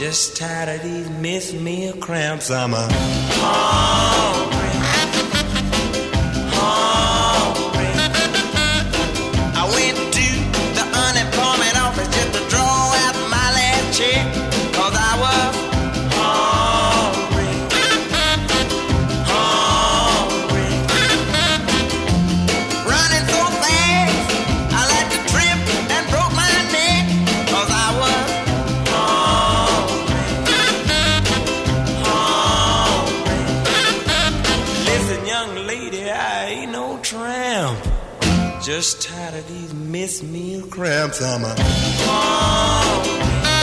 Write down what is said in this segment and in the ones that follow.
Just tired of these miss meal cramps. I'm a hungry. I went to the unemployment office just to draw out my last check, 'cause I was hungry. Running so fast, I like to trip and broke my neck, 'cause I was just tired of these miss meal cramps. I'm a hungry.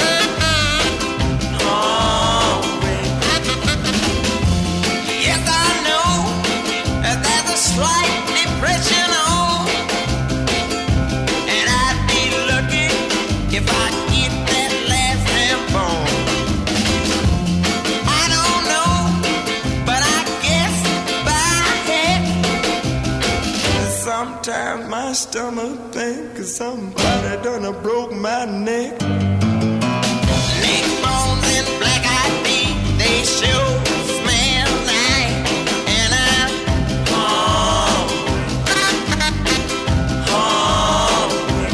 Yes, I know that there's a slight depression on, and I'd be lucky if I get that last damn bone. I don't know, but I guess by heck sometimes my stomach thinks somebody done broke my neck. Neck bones and black-eyed feet, they sure smell nice. And I'm hungry.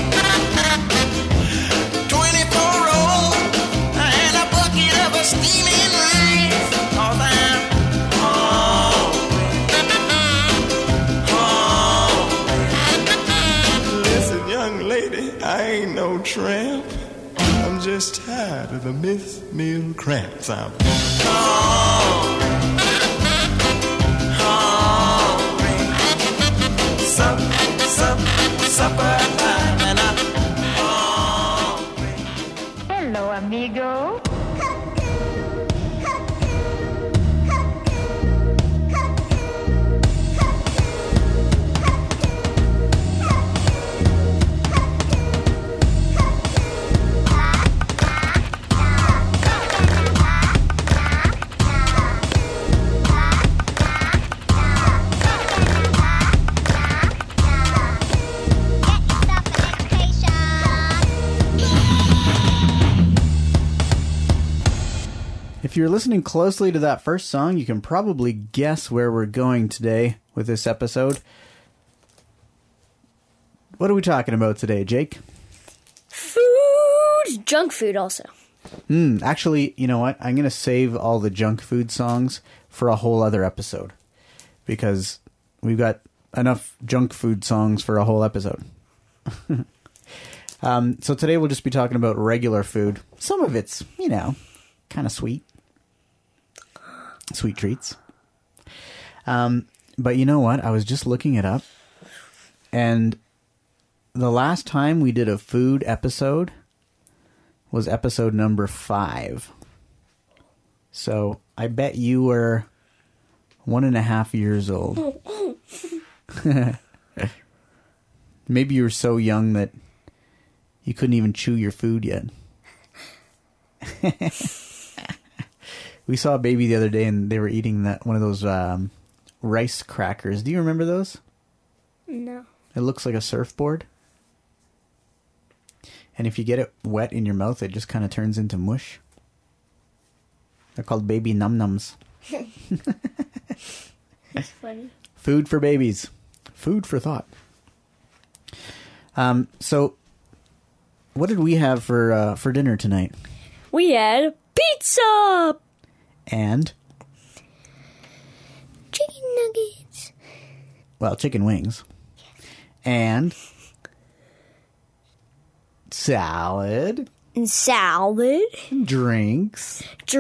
24 rolls and a bucket of a steaming rice, 'cause I'm lady, I ain't no tramp. I'm just tired of the miss meal cramps. I'm hungry. Supper time, and I'm hungry. Hello, amigo. If you're listening closely to that first song, you can probably guess where we're going today with this episode. What are we talking about today, Jake? Food! Junk food also. Actually, you know what? I'm going to save all the junk food songs for a whole other episode, because we've got enough junk food songs for a whole episode. So today we'll just be talking about regular food. Some of it's, kind of sweet. Sweet treats. But you know what? I was just looking it up, and the last time we did a food episode was episode number 5. So I bet you were 1.5 years old. Maybe you were so young that you couldn't even chew your food yet. We saw a baby the other day, and they were eating one of those rice crackers. Do you remember those? No. It looks like a surfboard. And if you get it wet in your mouth, it just kind of turns into mush. They're called baby num-nums. That's funny. Food for babies. Food for thought. So, what did we have for dinner tonight? We had pizza! And? Chicken nuggets. Well, chicken wings. And? Salad. And salad. Drinks.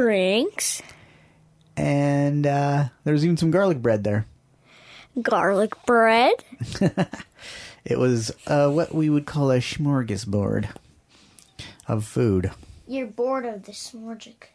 And there was even some garlic bread there. Garlic bread. It was what we would call a smorgasbord of food. You're bored of the smorgic.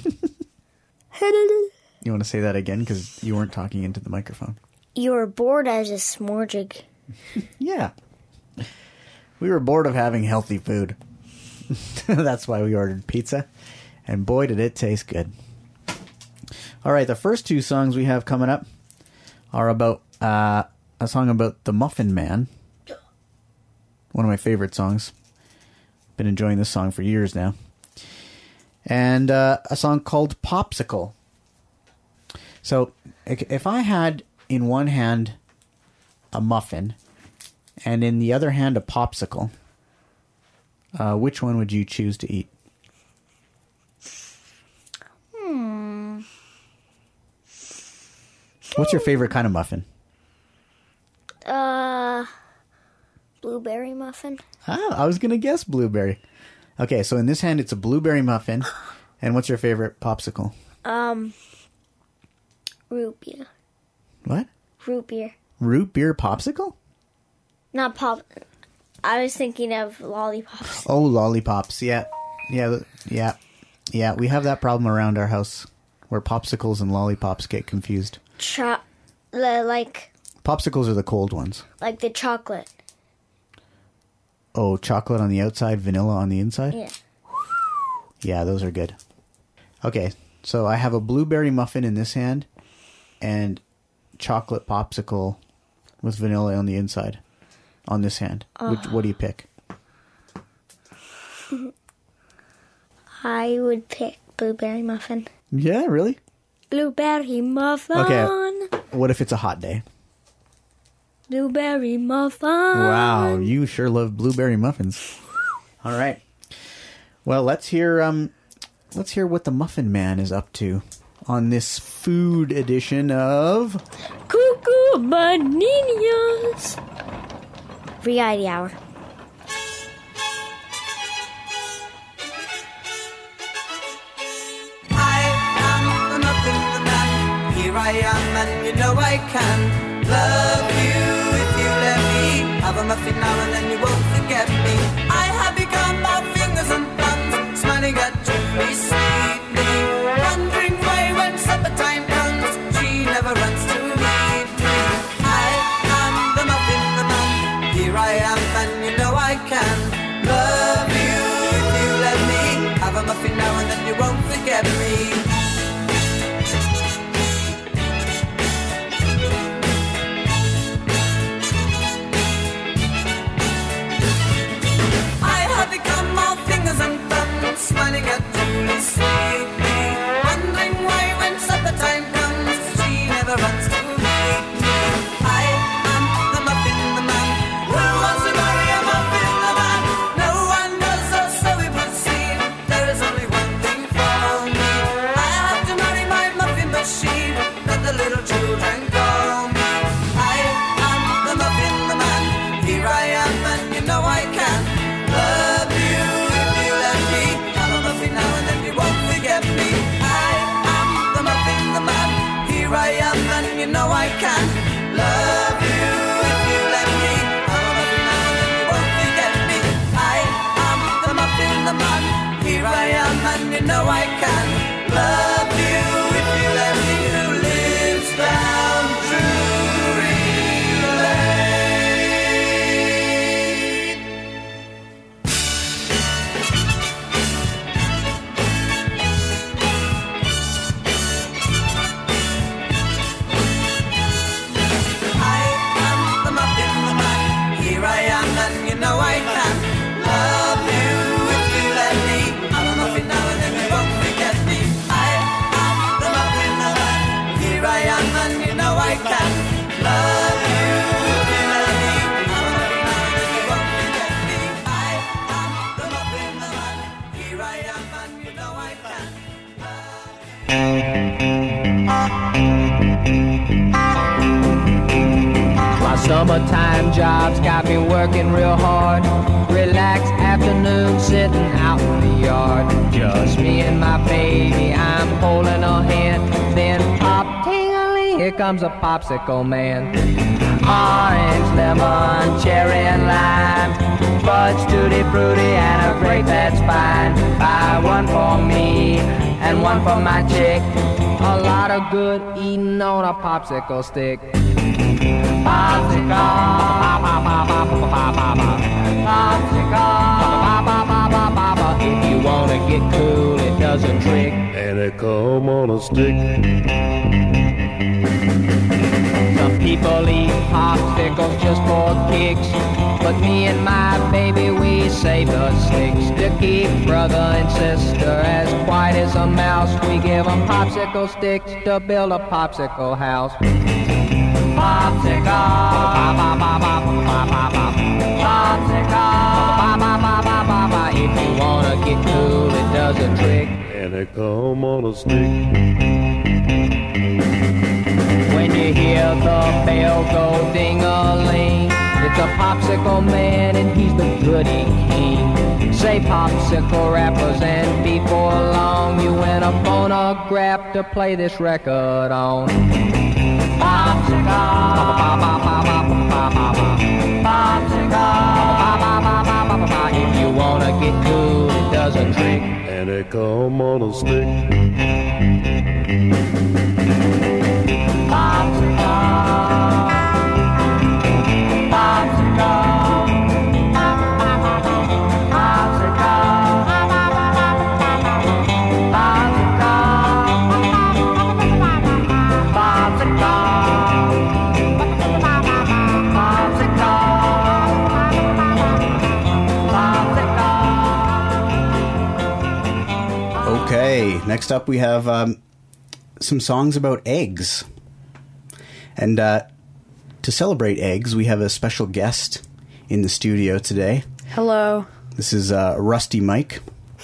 You want to say that again, because you weren't talking into the microphone. You were bored as a smorgic. Yeah. We were bored of having healthy food. That's why we ordered pizza. And boy, did it taste good. All right, the first 2 songs we have coming up are about a song about the Muffin Man. One of my favorite songs. Been enjoying this song for years now. and a song called Popsicle. So if I had in one hand a muffin and in the other hand a popsicle, which one would you choose to eat? What's your favorite kind of muffin? Blueberry muffin. I was going to guess blueberry. Okay, so in this hand, it's a blueberry muffin. And what's your favorite popsicle? Root beer. What? Root beer. Root beer popsicle? Not pop. I was thinking of lollipops. Oh, lollipops. Yeah. We have that problem around our house where popsicles and lollipops get confused. Popsicles are the cold ones. Like the chocolate. Oh, chocolate on the outside, vanilla on the inside? Yeah. Yeah, those are good. Okay, so I have a blueberry muffin in this hand and chocolate popsicle with vanilla on the inside on this hand. What do you pick? I would pick blueberry muffin. Yeah, really? Blueberry muffin. Okay, what if it's a hot day? Blueberry muffin. Wow, you sure love blueberry muffins. All right. Well, let's hear what the Muffin Man is up to on this food edition of Cuckoo Bananas. Variety Hour. I am the Muffin Man. Here I am, and you know I can love you if you let me. Have a muffin now, and then you won't forget me. I have become all fingers and thumbs, smiling at Julie sweetly, wondering why when supper time comes, she never runs to meet me. I am the Muffin Man. Here I am, and you know I can love you if you let me. Have a muffin now, and then you won't forget me. Smiling at Julie sweetly, wondering why when supper time comes, she never runs to meet me. I am the Muffin Man. Who wants to marry a Muffin Man? No one does, or so it would seem. There is only one thing for me. I have to marry my muffin machine that the little children call me. I am the Muffin Man. Here I am, and you know I can love you if you let me. Now and then you won't forget me. I am the Muffin Man. Here I am, and you know I can love you if you let me. I'm a muffin now and then you won't forget me. I am the Muffin Man. Here I am, and you know I can love you if you let me. Who lives down Drury Lane? My summertime job's got me working real hard. Relaxed afternoon sitting out in the yard. Just me and my baby, I'm holding her hand. Then pop, ting-a-ling, here comes a popsicle man. Orange, lemon, cherry and lime, fudge, tutti frutti and a grape that's fine. Buy one for me and one for my chick. A lot of good eating on a popsicle stick. Popsicle, popsicle, if you wanna get cool, it does a trick. And it come on a stick. Some people eat popsicles just for kicks. But me and my baby, we save the sticks to keep brother and sister as quiet as a mouse. We give them popsicle sticks to build a popsicle house. Popsicle, popsicle, if you wanna get cool, it does a trick. And they come on a stick. When you hear the bell go ding-a-ling, it's a popsicle man and he's the goody king. Say popsicle rappers and before long you win a phonograph to play this record on. Popsicle, popsicle, if you wanna get cool, it does a trick. And they come on a stick. Okay, next up we have some songs about eggs. And to celebrate eggs, we have a special guest in the studio today. Hello. This is Rusty Mike.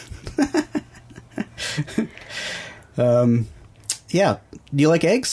Yeah, do you like eggs?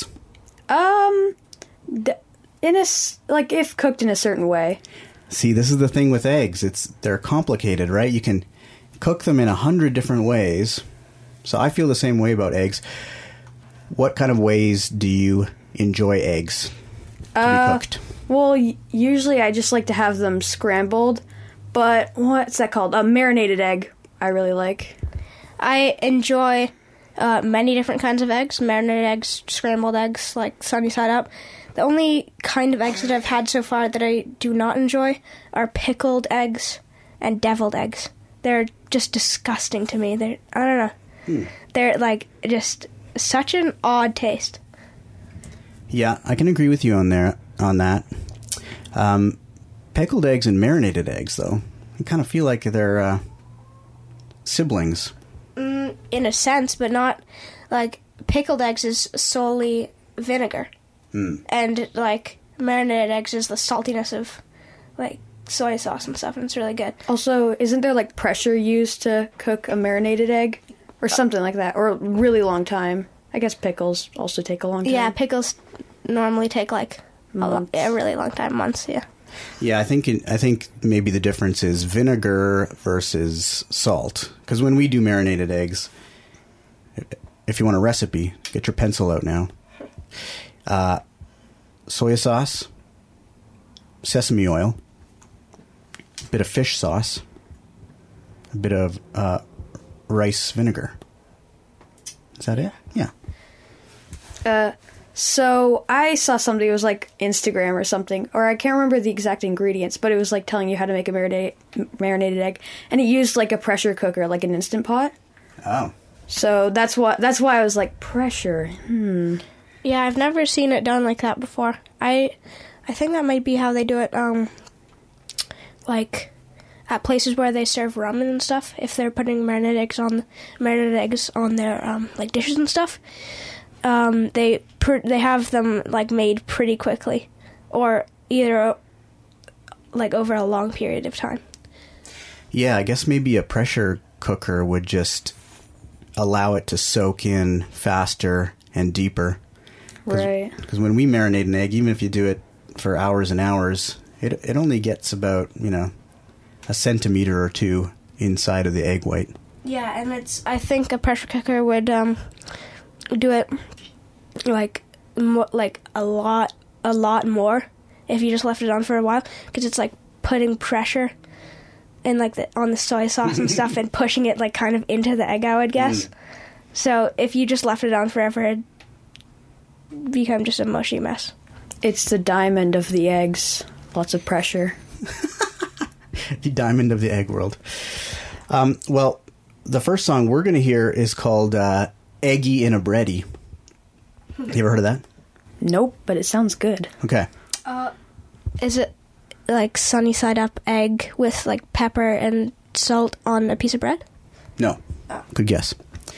If cooked in a certain way. See, this is the thing with eggs. They're complicated, right? You can cook them in 100 different ways. So I feel the same way about eggs. What kind of ways do you enjoy eggs to be cooked? Well, usually I just like to have them scrambled. But what's that called? A marinated egg I really like. I enjoy many different kinds of eggs. Marinated eggs, scrambled eggs, like sunny side up. The only kind of eggs that I've had so far that I do not enjoy are pickled eggs and deviled eggs. They're just disgusting to me. I don't know. They're like just such an odd taste. Yeah, I can agree with you on that. Pickled eggs and marinated eggs, though, I kind of feel like they're siblings. In a sense, but not like pickled eggs is solely vinegar, and like marinated eggs is the saltiness of like soy sauce and stuff, and it's really good. Also, isn't there like pressure used to cook a marinated egg? Or something like that, or a really long time. I guess pickles also take a long time. Yeah, pickles normally take like a really long time, months. Yeah. Yeah, I think maybe the difference is vinegar versus salt. Because when we do marinated eggs, if you want a recipe, get your pencil out now. Soy sauce, sesame oil, a bit of fish sauce, a bit of rice vinegar. Is that it? Yeah. So I saw something, it was like Instagram or something, or I can't remember the exact ingredients, but it was like telling you how to make a marinated egg, and it used like a pressure cooker, like an Instant Pot. Oh. So that's why I was like, pressure. Yeah, I've never seen it done like that before. I think that might be how they do it. Like at places where they serve ramen and stuff, if they're putting marinated eggs on their like dishes and stuff, they have them like made pretty quickly, or either like over a long period of time. Yeah, I guess maybe a pressure cooker would just allow it to soak in faster and deeper. Right. Because when we marinate an egg, even if you do it for hours and hours, it only gets about, a centimeter or two inside of the egg white. Yeah, and I think a pressure cooker would do it like a lot more if you just left it on for a while, because it's like putting pressure and like on the soy sauce and stuff and pushing it like kind of into the egg, I would guess. So if you just left it on forever, it'd become just a mushy mess. It's the diamond of the eggs. Lots of pressure. The diamond of the egg world. Well, the first song we're going to hear is called Eggy in a Bready. You ever heard of that? Nope, but it sounds good. Okay. Is it like sunny side up egg with like pepper and salt on a piece of bread? No. Good guess.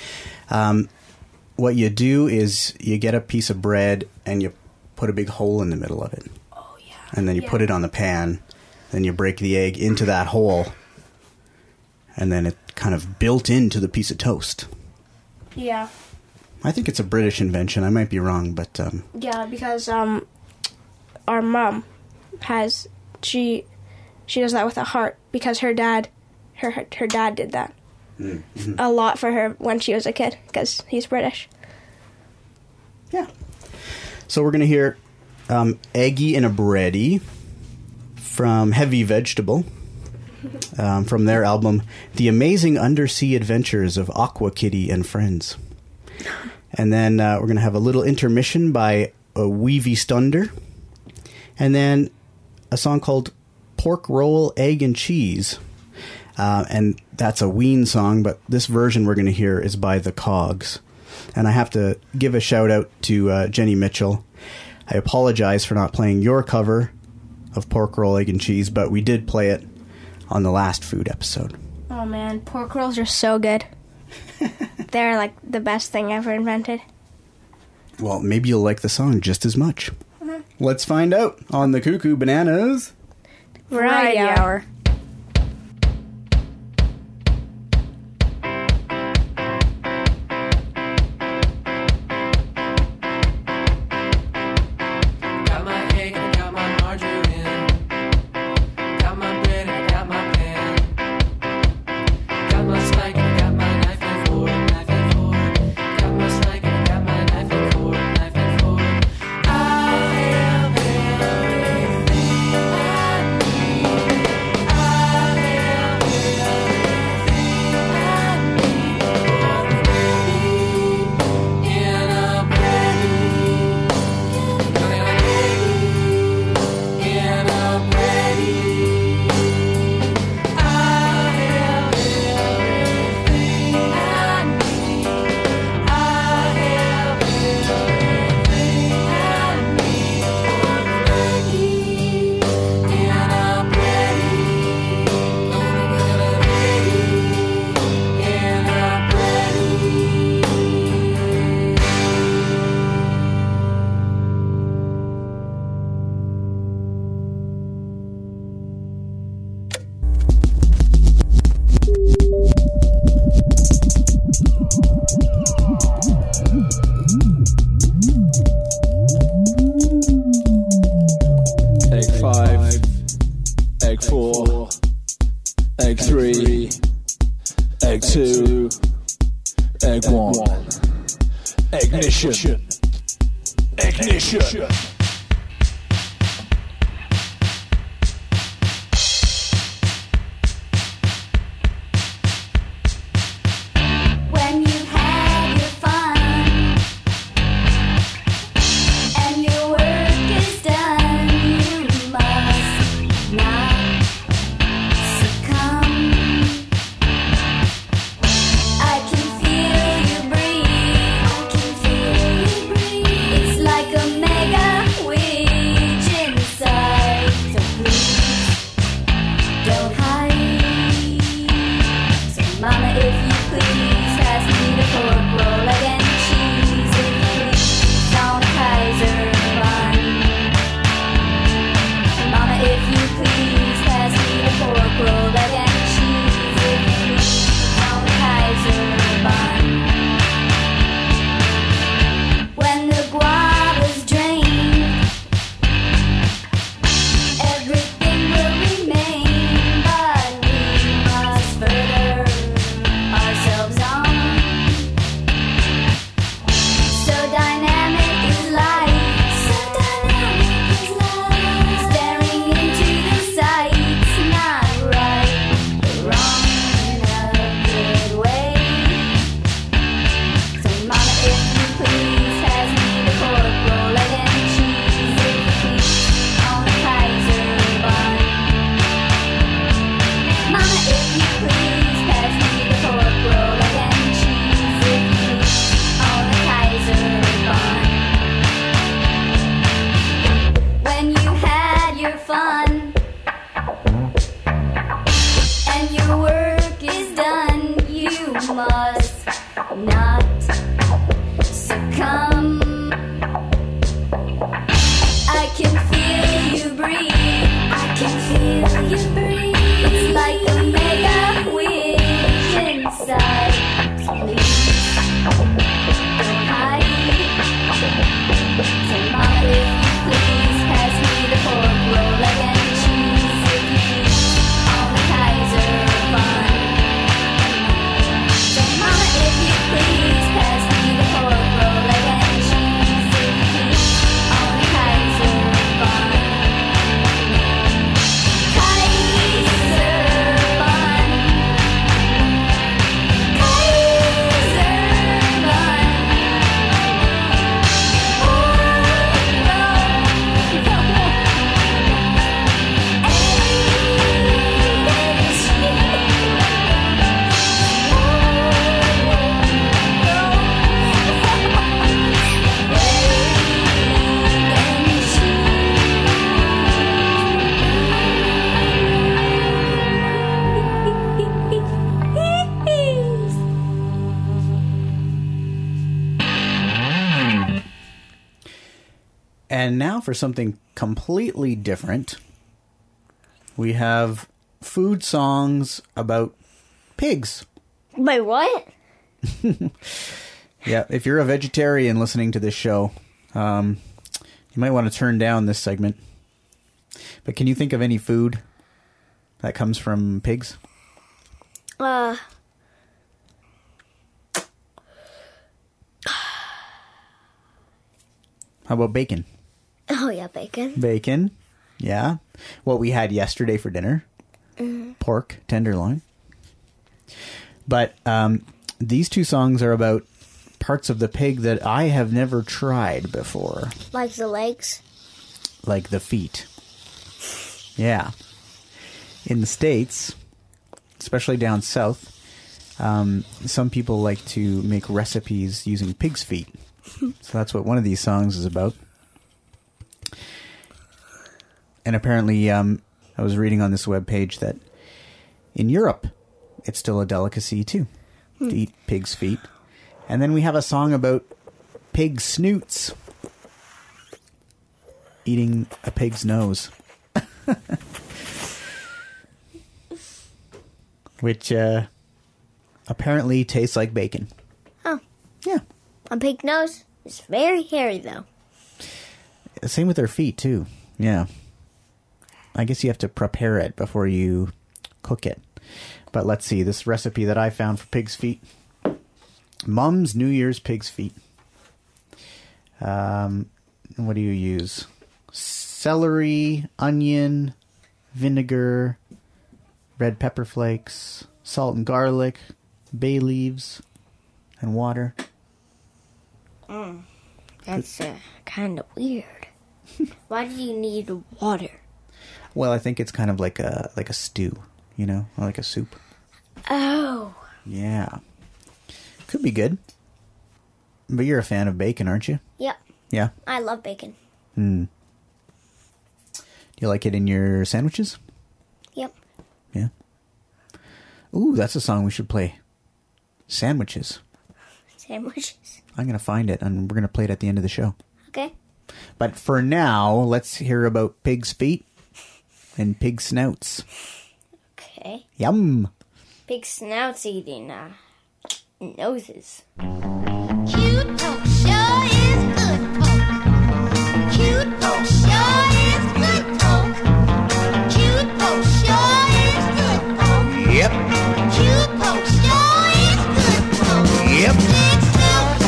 What you do is you get a piece of bread and you put a big hole in the middle of it. Oh, yeah. And then you put it on the pan. Then you break the egg into that hole. And then it kind of built into the piece of toast. Yeah. I think it's a British invention. I might be wrong, but... Yeah, because our mom has... She does that with a heart because her dad did that. Mm-hmm. A lot for her when she was a kid because he's British. Yeah. So we're going to hear Eggy in a Bready from Heavy Vegetable from their album The Amazing Undersea Adventures of Aqua Kitty and Friends. And then we're going to have a little intermission by Weavy Stunder. And then a song called Pork Roll, Egg and Cheese. And that's a Ween song, but this version we're going to hear is by The Cogs. And I have to give a shout out to Jenny Mitchell. I apologize for not playing your cover of Pork Roll, Egg and Cheese, but we did play it on the last food episode. Oh man, pork rolls are so good. They're like the best thing ever invented. Well, maybe you'll like the song just as much. Mm-hmm. Let's find out on the Cuckoo Bananas Variety Hour. Got my egg and I got my margarine. Got my bread and I got my pan. Got my spike and I got my knife and fork, knife and fork. Got my spike and I got my knife and fork, knife and fork. I have everything I need. I have Egg 2, Egg 1. Ignition. Ignition. When you've had your fun and your work is done, you must not succumb. I can feel you breathe. I can feel you breathe. It's like a mega And now for something completely different. We have food songs about pigs. Wait, what? Yeah, if you're a vegetarian listening to this show, you might want to turn down this segment. But can you think of any food that comes from pigs? How about bacon? Oh, yeah, bacon. Bacon, yeah. What we had yesterday for dinner. Pork tenderloin. But these two songs are about parts of the pig that I have never tried before. Like the legs? Like the feet. Yeah. In the States, especially down south, some people like to make recipes using pig's feet. So that's what one of these songs is about. And apparently, I was reading on this webpage that in Europe, it's still a delicacy too, to eat pig's feet. And then we have a song about pig snoots. Eating a pig's nose. Which apparently tastes like bacon. Oh. Yeah. A pig nose is very hairy, though. Same with their feet, too. Yeah. I guess you have to prepare it before you cook it. But let's see. This recipe that I found for pig's feet. Mum's New Year's pig's feet. What do you use? Celery, onion, vinegar, red pepper flakes, salt and garlic, bay leaves, and water. That's kind of weird. Why do you need water? Well, I think it's kind of like a stew, you know, or like a soup. Oh. Yeah. Could be good. But you're a fan of bacon, aren't you? Yep. Yeah? I love bacon. Do you like it in your sandwiches? Yep. Yeah. Ooh, that's a song we should play. Sandwiches. Sandwiches. I'm going to find it, and we're going to play it at the end of the show. Okay. But for now, let's hear about pig's feet and pig snouts. Okay. Yum! Pig snouts eating noses. Cute poke sure is good poke. Cute poke sure is good poke. Cute poke sure is good poke. Yep. Cute poke sure is good poke. Yep. Pig snout.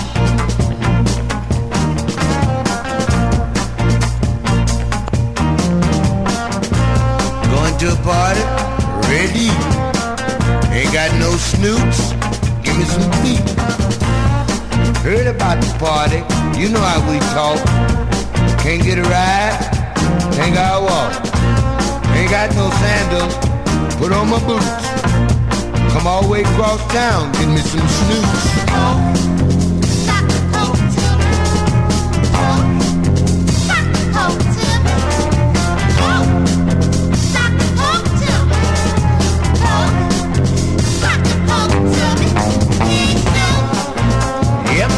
Going to a party, ready. Ain't got no snoots, give me some feet. Heard about the party, you know how we talk. Can't get a ride, ain't got a walk. Ain't got no sandals, put on my boots. Come all the way across town, give me some snoots. Sock the poke to me. Sock the poke to me. Sock the poke to me. Sock the poke to me. Pig snout. Yep.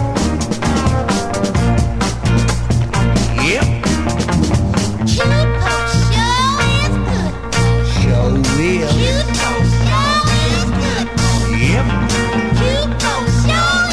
Yep. Cute poke sure is good. Sure will. Cute poke sure is good. Yep. Cute poke sure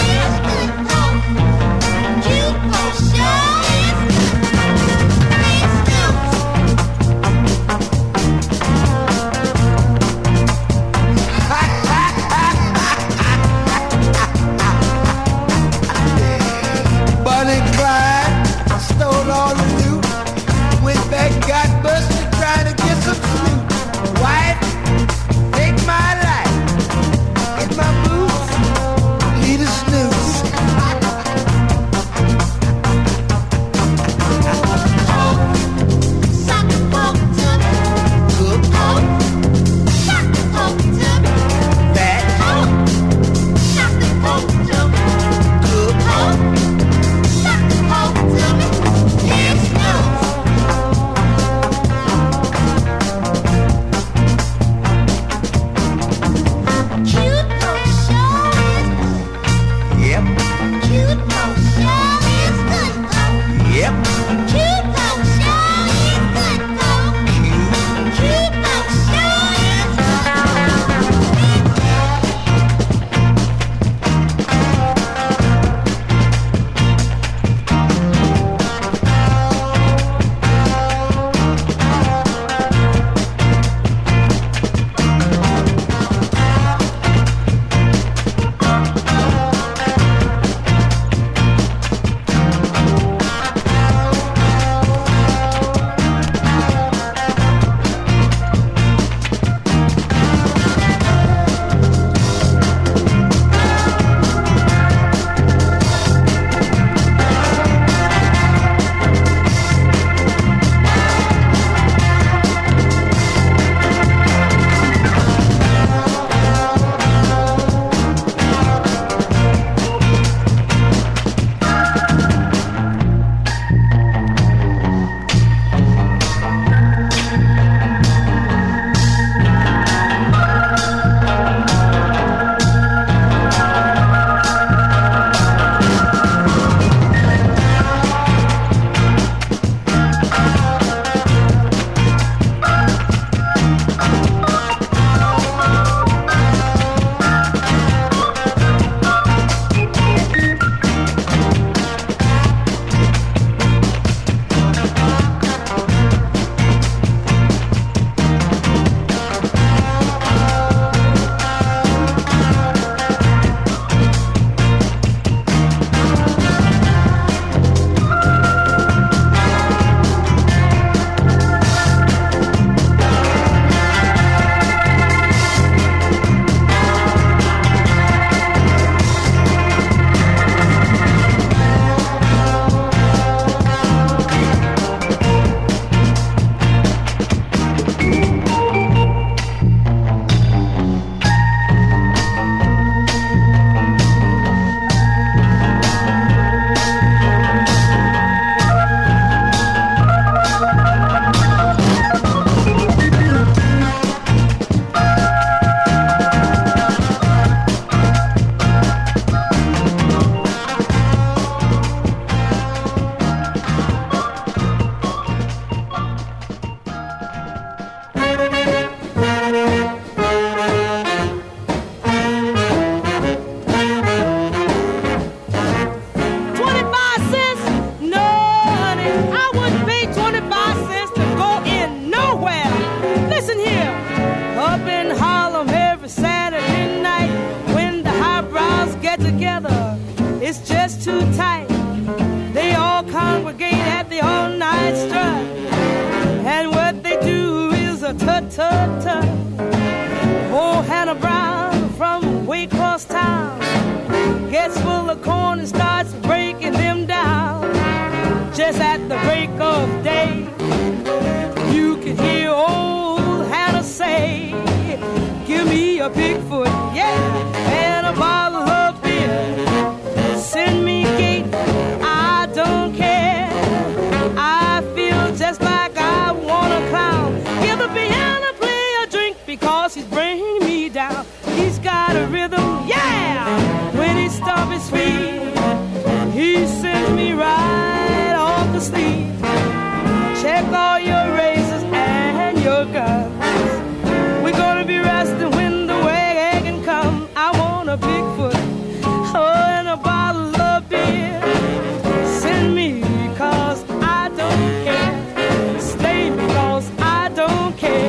a tut-tut-tut. Oh, Hannah Brown from way across town gets full of corn and starts breaking them down. Just at the break of day, you can hear old Hannah say, give me a Bigfoot, yeah, and a bottle of beer. Send me gate, I don't care. I feel just like I want a clown. Give the piano player a drink because he's bringing me down. He's got a rhythm, yeah, when he stomps his feet. He sends me right off to sleep. Check all your razors and your guns. We're gonna be resting when the wagon come. I want a Bigfoot, oh, and a bottle of beer. Send me cause I don't care. Stay because I don't care.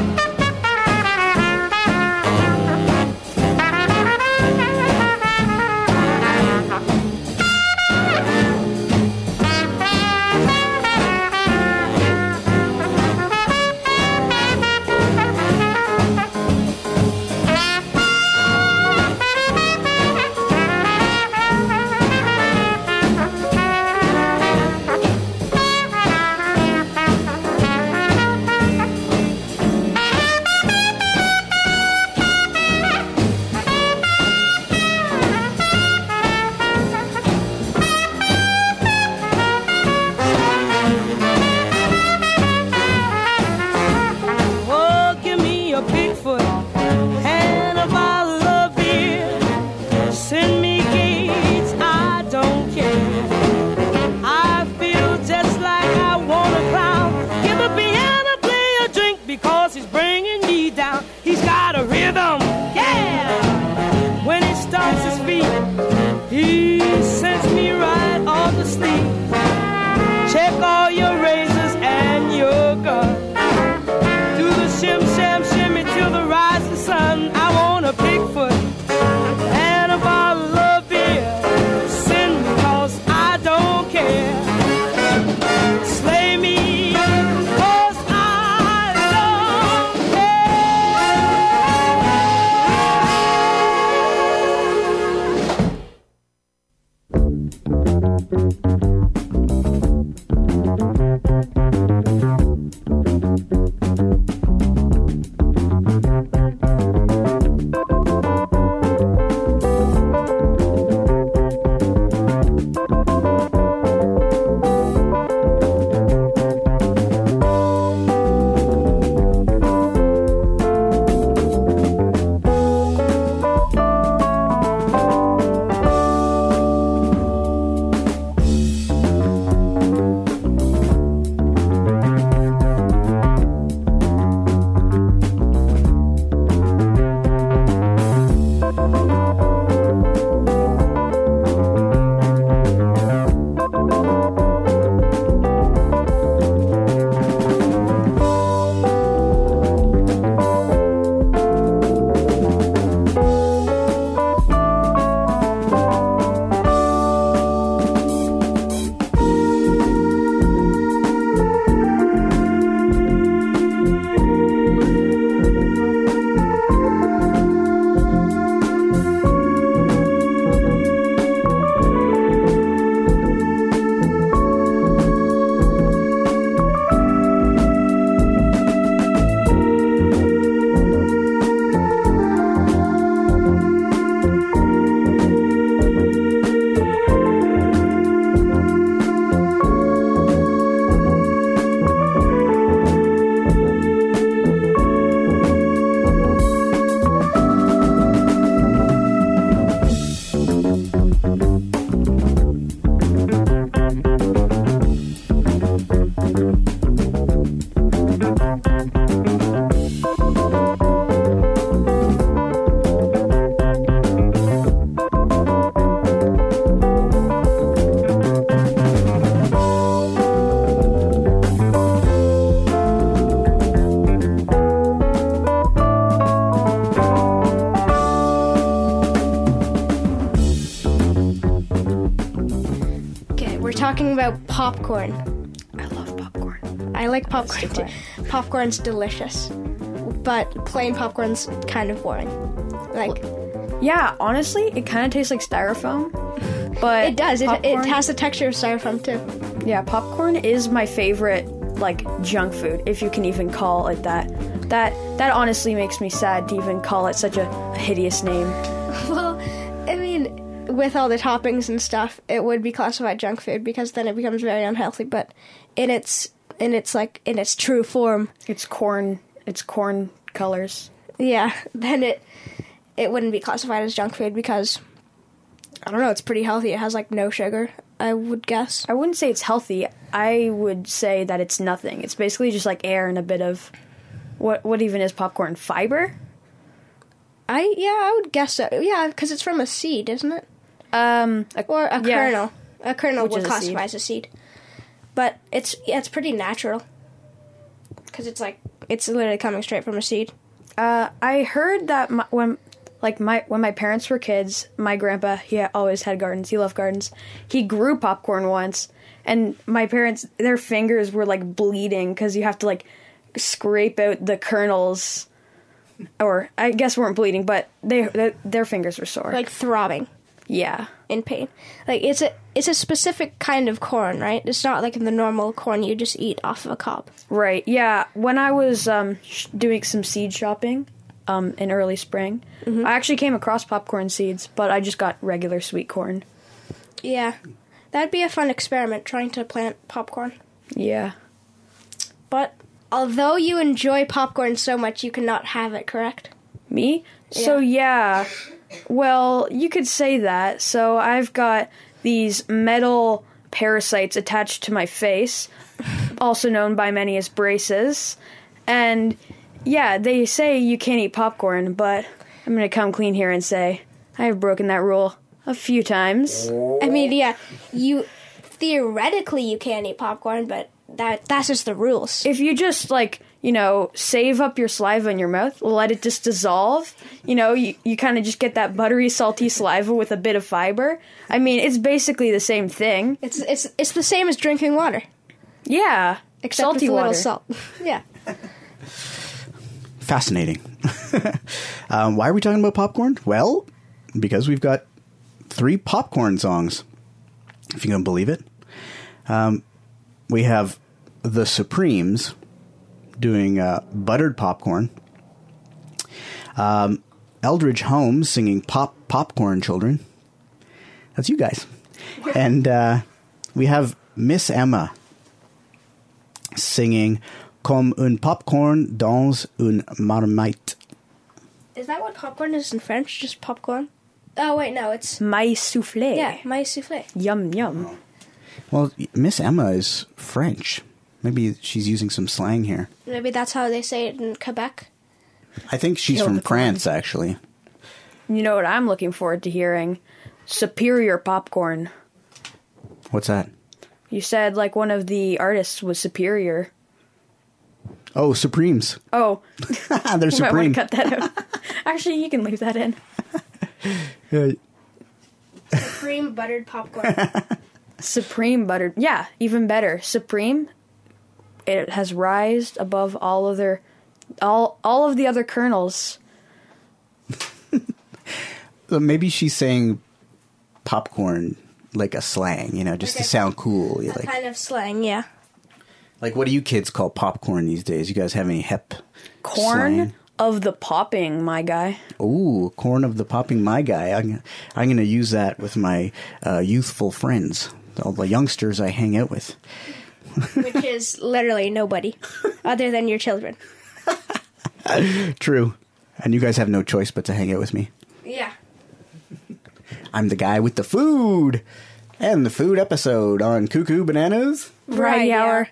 Oh, give me a Bigfoot and a bottle of beer. Send me gates, I don't care. I feel just like I want a clown. Give the piano player a drink because he's bringing me down. He's got a rhythm, yeah, when he stomps his feet. He sends me right off to sleep. Check all your razors and your guns. Do the shim sham shimmy till the rising sun. I want a Bigfoot and a bottle of beer. Send me cause I don't care. Slay me cause I don't talking about popcorn. I love popcorn. I like popcorn too. popcorn's delicious, but plain popcorn's kind of boring. Like, Yeah, honestly, it kind of tastes like styrofoam. But it does. It popcorn- has the texture of styrofoam too. Yeah, popcorn is my favorite, like, junk food, if you can even call it that. That honestly makes me sad to even call it such a hideous name. Well, I mean, with all the toppings and stuff, it would be classified junk food because then it becomes very unhealthy. But in its true form, It's corn colors. yeah, then it wouldn't be classified as junk food because I don't know. It's pretty healthy. It has like no sugar, I would guess. I wouldn't say it's healthy. I would say that it's nothing. It's basically just like air and a bit of what even is popcorn? Fiber? I would guess so. Yeah, because it's from a seed, isn't it? Or a yeah. kernel. A kernel Which would is a classify seed. as a seed. But it's pretty natural. Because it's literally coming straight from a seed. I heard that when my parents were kids, my grandpa, he always had gardens. He loved gardens. He grew popcorn once, and my parents, their fingers were like bleeding because you have to like scrape out the kernels, or I guess weren't bleeding, but their fingers were sore. Like throbbing Yeah. in pain. Like it's a specific kind of corn, right? It's not like the normal corn you just eat off of a cob. Right, yeah. When I was doing some seed shopping in early spring, I actually came across popcorn seeds, but I just got regular sweet corn. Yeah. That'd be a fun experiment, trying to plant popcorn. Yeah. But although you enjoy popcorn so much, you cannot have it, correct? Me? So, yeah. Well, you could say that. So, I've got these metal parasites attached to my face, also known by many as braces. And, yeah, they say you can't eat popcorn, but I'm going to come clean here and say I have broken that rule a few times. I mean, yeah, theoretically you can't eat popcorn, but that's just the rules. If you just, like, save up your saliva in your mouth, let it just dissolve, you kind of just get that buttery, salty saliva with a bit of fiber. I mean, it's basically the same thing. It's the same as drinking water, Yeah. except salty with a water. little salt. Yeah. Fascinating. Why are we talking about popcorn? Well, because we've got 3 popcorn songs, if you can believe it. We have the Supremes doing buttered popcorn. Eldridge Holmes singing Popcorn Children. That's you guys. And we have Miss Emma singing Comme un popcorn dans une marmite. Is that what popcorn is in French? Just popcorn? Oh, wait, no, it's... Mais soufflé. Yeah, maïs soufflé. Yum, yum. Well, Miss Emma is French. Maybe she's using some slang here. Maybe that's how they say it in Quebec. I think she's Kill from the France, actually. You know what I'm looking forward to hearing? Superior popcorn. What's that? You said, like, one of the artists was Superior. Oh, Supremes. Oh. They're You might want Supreme. to cut that out. Actually, you can leave that in. Cream buttered popcorn. Supreme buttered. Yeah, even better. Supreme. It has rised above all of the other kernels. Maybe she's saying popcorn like a slang, just to sound cool. That kind of slang, yeah. Like, what do you kids call popcorn these days? You guys have any hip Corn slang? of the popping, my guy. Ooh, corn of the popping, my guy. I'm going to use that with my youthful friends, all the youngsters I hang out with. Which is literally nobody other than your children. True. And you guys have no choice but to hang out with me. Yeah. I'm the guy with the food. And the food episode on Cuckoo Bananas. Variety Hour.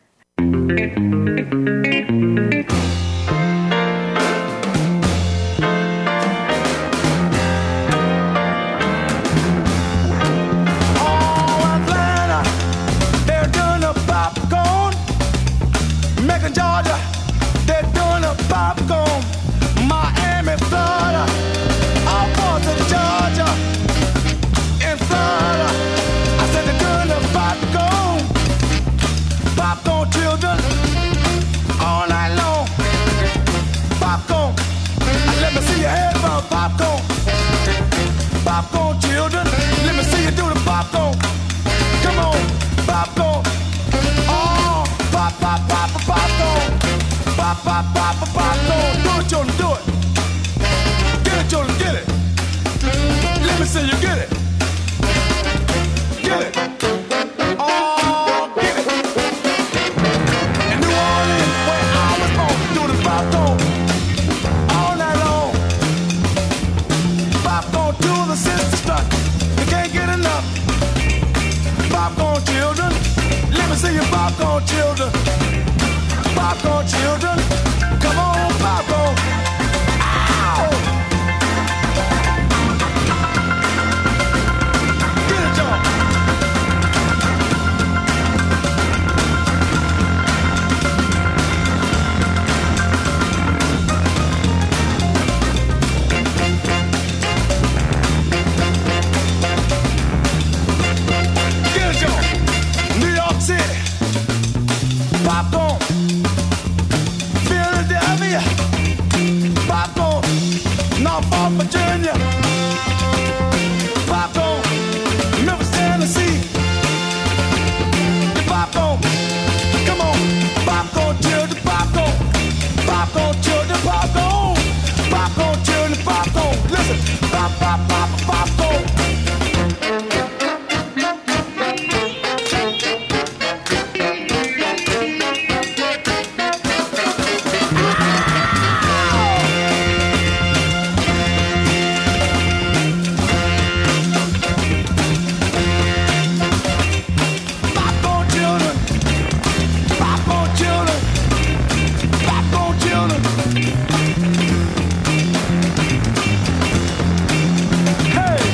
Atlanta, they're doing a popcorn. Macon, Georgia, they're doing a popcorn. Miami, Florida, all parts of Georgia. In Florida, I said they're doing a popcorn. Popcorn children, me see your head above popcorn. Popcorn children, let me see you do the popcorn. Come on, popcorn. Oh, pop, pop, pop, popcorn. Pop, pop, pop, popcorn. Do it, children, do it. Get it, children, get it. Let me see you get it. Get it. Oh, get it. In New Orleans, where I was born, do the popcorn. All night long. Popcorn to the sister stuck. You can't get enough. Popcorn children. Let me see your popcorn children. Popcorn children. Come on, popcorn. Ow! Get it, y'all. Get it, y'all. New York City. Popcorn. Philadelphia. Popcorn. Norfolk, Virginia. Popcorn. Memphis, Tennessee. The popcorn. Come on. Popcorn children, popcorn. Popcorn children, popcorn. Popcorn children, popcorn. Listen. Pop, pop, pop, popcorn. Popcorn children. Popcorn children. Popcorn children. Hey.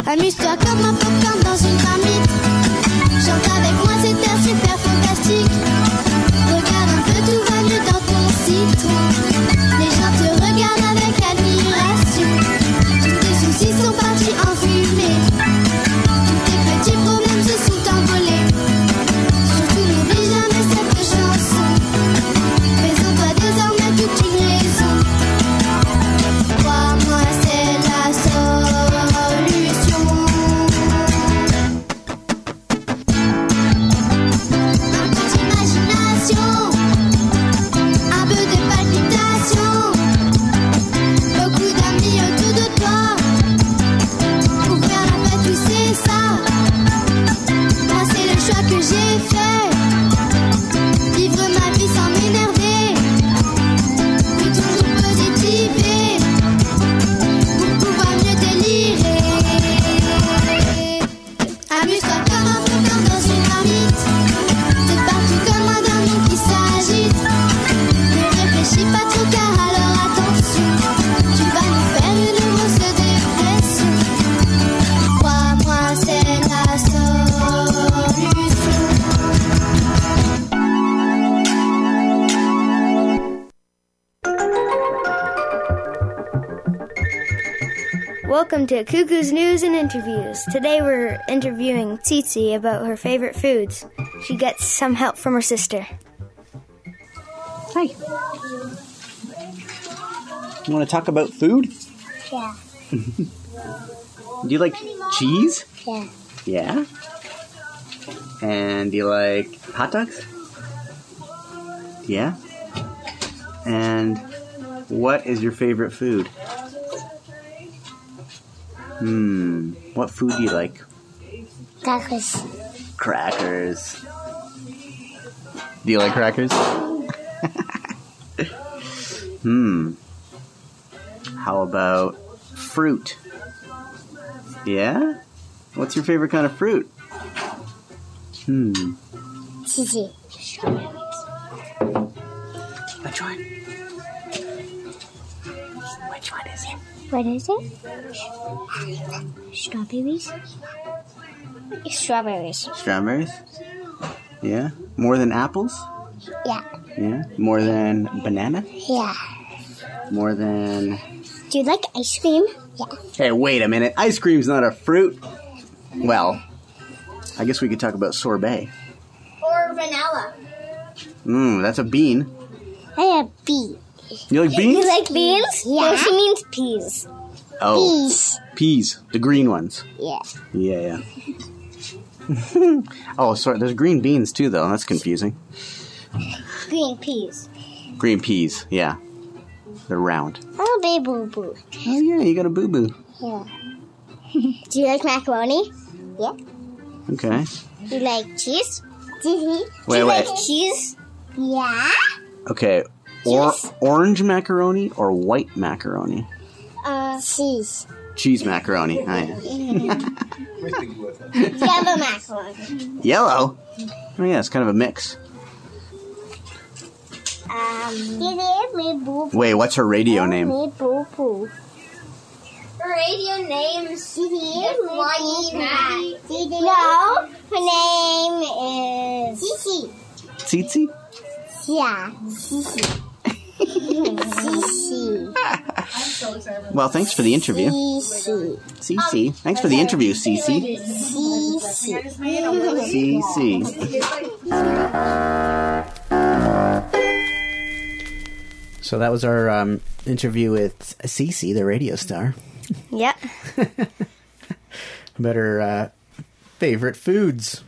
Amuse-toi comme un popcorn dans une marmite. Chante avec moi, c'est un super fantastique. Regarde un peu, tout va mieux dans ton citron. Les gens te regardent avec admiration. Tous tes soucis sont partis en fumée. Tous tes petits problèmes se sont envolés. Surtout n'oublie jamais cette chanson. Fais-en-toi désormais toute une raison. Crois-moi, c'est la solution. Un peu d'imagination, un peu de palpitation, beaucoup d'amis autour de toi. Pour faire la fête, oui, c'est ça. Moi, c'est le choix que j'ai fait. Vivre ma vie sans m'énerver, puis toujours positiver, pour pouvoir mieux délirer. Amuse-toi comme un popcorn dans une marmite. T'es partout comme un dindon qui s'agite. Ne réfléchis pas trop car alors attention, tu vas nous faire une grosse dépression. Crois-moi, c'est la solution. Welcome to Cuckoo's News and Interviews. Today we're interviewing Tsitsi about her favorite foods. She gets some help from her sister. Hi. You want to talk about food? Yeah. Do you like cheese? Yeah. Yeah? And do you like hot dogs? Yeah? And what is your favorite food? What food do you like? Crackers. Crackers. Do you like crackers? How about fruit? Yeah? What's your favorite kind of fruit? Cheesy. Which one? Which one is it? What is it? Strawberries? Strawberries. Strawberries? Yeah? More than apples? Yeah. Yeah? More than banana? Yeah. More than... Do you like ice cream? Yeah. Hey, wait a minute. Ice cream's not a fruit. Well, I guess we could talk about sorbet. Or vanilla. That's a bean. I have beans. You like beans? You like beans? Yeah. No, she means peas. Oh. Peas. Peas. The green ones. Yeah. Yeah. Oh, sorry. There's green beans too, though. That's confusing. Green peas. Green peas. Yeah. They're round. Oh, baby boo-boo. Oh, yeah. You got a boo-boo. Yeah. Do you like macaroni? Yeah. Okay. Do you like cheese? Do you Wait. like cheese? Yeah. Okay. Cheese. Orange macaroni or white macaroni? Cheese. Cheese macaroni. Oh, yeah. Yellow macaroni. Yellow? Oh, yeah. It's kind of a mix. Wait, what's her radio name? Her radio name is No, her name is Cici. Tsitsi? Yeah, Cici. Cici. Well, thanks for the interview. Cici. Cici. Thanks for the interview, Cici. Cici. So that was our interview with Cici, the radio star. Yep. About her favorite foods.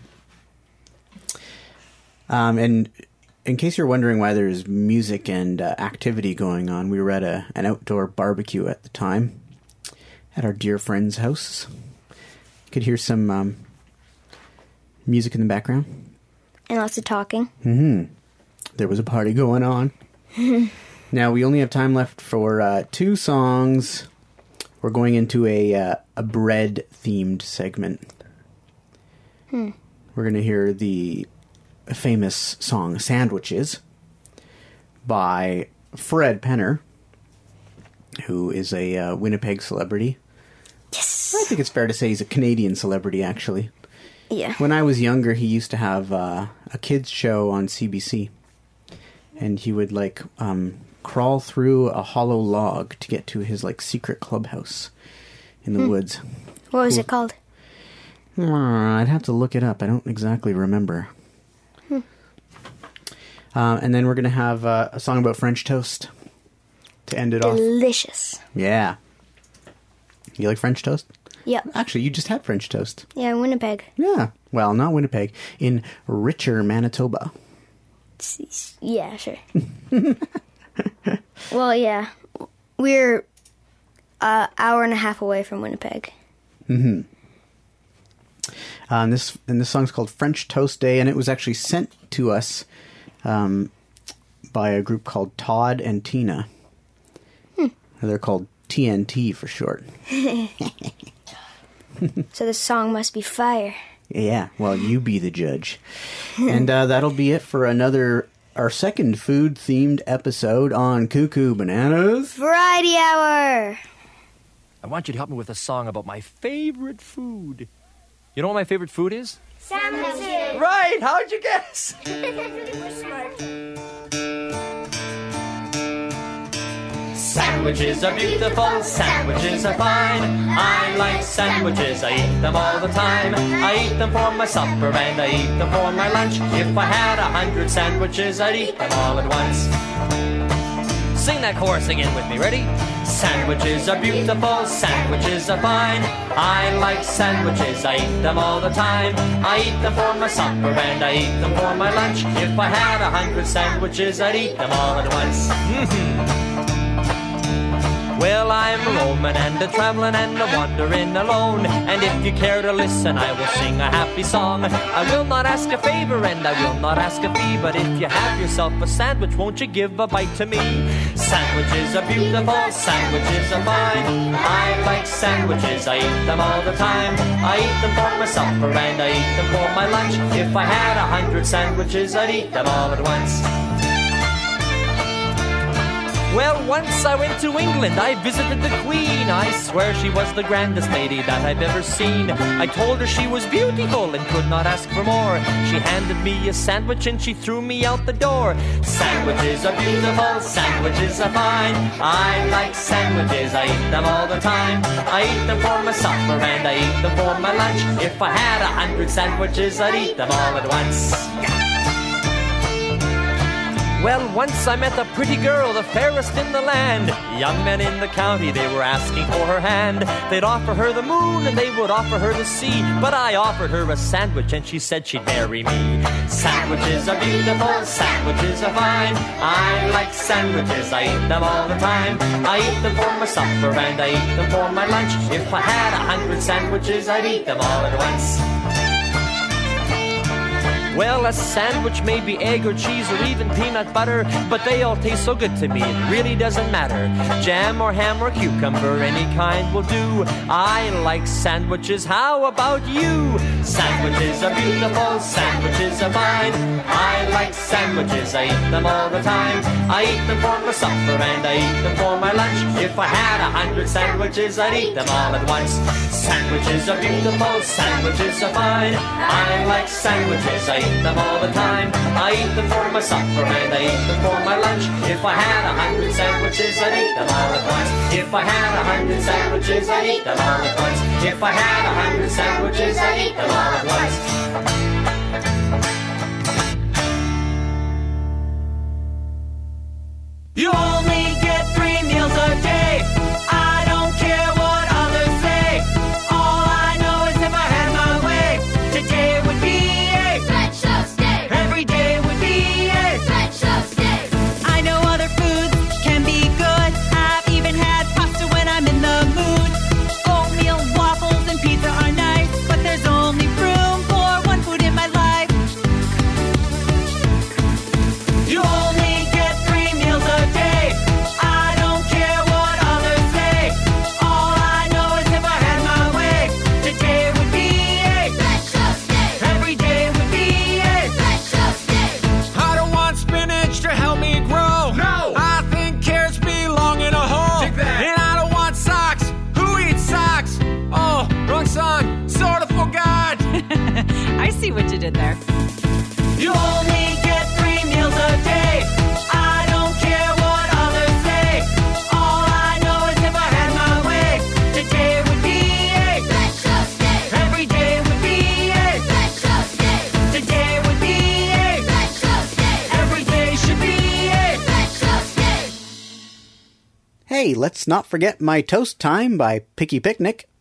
And in case you're wondering why there's music and activity going on, we were at an outdoor barbecue at the time at our dear friend's house. You could hear some music in the background. And lots of talking. There was a party going on. Now, we only have time left for 2 songs. We're going into a bread-themed segment. We're going to hear the famous song Sandwiches by Fred Penner, who is a Winnipeg celebrity, Yes. I think it's fair to say he's a Canadian celebrity, actually. Yeah. When I was younger, he used to have a kids show on CBC. And he would, like, crawl through a hollow log to get to his, like, secret clubhouse in the woods. What was it called? I'd have to look it up. I don't exactly remember. And then we're going to have a song about French toast to end it off. Delicious. Yeah. You like French toast? Yep. Actually, you just had French toast. Yeah, in Winnipeg. Yeah. Well, not Winnipeg. In Richer, Manitoba. Yeah, sure. Well, yeah. We're an hour and a half away from Winnipeg. Mm-hmm. This song's called French Toast Day, and it was actually sent to us by a group called Todd and Tina. They're called TNT for short. So the song must be fire. Yeah, well, you be the judge. And that'll be it for our second food-themed episode on Cuckoo Bananas. Variety Hour! I want you to help me with a song about my favorite food. You know what my favorite food is? Sandwiches. Right, how'd you guess? We're smart. Sandwiches are beautiful, sandwiches are fine. I like sandwiches, I eat them all the time. I eat them for my supper and I eat them for my lunch. If I had 100 sandwiches, I'd eat them all at once. Sing that chorus again with me, ready? Sandwiches are beautiful, sandwiches are fine. I like sandwiches, I eat them all the time. I eat them for my supper and I eat them for my lunch. If I had 100 sandwiches, I'd eat them all at once. Well, I'm roaming and a-traveling and a-wandering alone. And if you care to listen, I will sing a happy song. I will not ask a favor and I will not ask a fee, but if you have yourself a sandwich, won't you give a bite to me? Sandwiches are beautiful, sandwiches are fine. I like sandwiches, I eat them all the time. I eat them for my supper and I eat them for my lunch. If I had 100 sandwiches, I'd eat them all at once. Well, once I went to England, I visited the Queen. I swear she was the grandest lady that I've ever seen. I told her she was beautiful and could not ask for more. She handed me a sandwich and she threw me out the door. Sandwiches are beautiful, sandwiches are fine. I like sandwiches, I eat them all the time. I eat them for my supper and I eat them for my lunch. If I had 100 sandwiches, I'd eat them all at once. Well, once I met a pretty girl, the fairest in the land. Young men in the county, they were asking for her hand. They'd offer her the moon and they would offer her the sea. But I offered her a sandwich and she said she'd marry me. Sandwiches are beautiful, sandwiches are fine. I like sandwiches, I eat them all the time. I eat them for my supper and I eat them for my lunch. If I had 100 sandwiches, I'd eat them all at once. Well, a sandwich may be egg or cheese or even peanut butter, but they all taste so good to me, it really doesn't matter. Jam or ham or cucumber, any kind will do. I like sandwiches, how about you? Sandwiches are beautiful, sandwiches are fine. I like sandwiches, I eat them all the time. I eat them for my supper and I eat them for my lunch. If I had 100 sandwiches, I'd eat them all at once. Sandwiches are beautiful, sandwiches are fine. I like sandwiches, I eat them all the time. I eat them for my supper and I eat them for my lunch. If I had 100 sandwiches, I'd eat them all at once. If I had 100 sandwiches, I'd eat them all at once. If I had 100 sandwiches, I'd eat them all at once. You only get 3 meals a day. I don't care what others say. All I know is if I had my way, today would be a French toast day. Every day would be a French toast day. I know other foods can be good. I've even had pasta when I'm in the mood. Oatmeal, waffles, and pizza are nice, but there's only fruit for God. I see what you did there. You only get 3 meals a day. I don't care what others say. All I know is if I had my way, today would be a breakfast day. Every day would be a breakfast day. Today would be a breakfast day. Every day should be a breakfast day. Hey, let's not forget My Toast Time by Picky Picnic.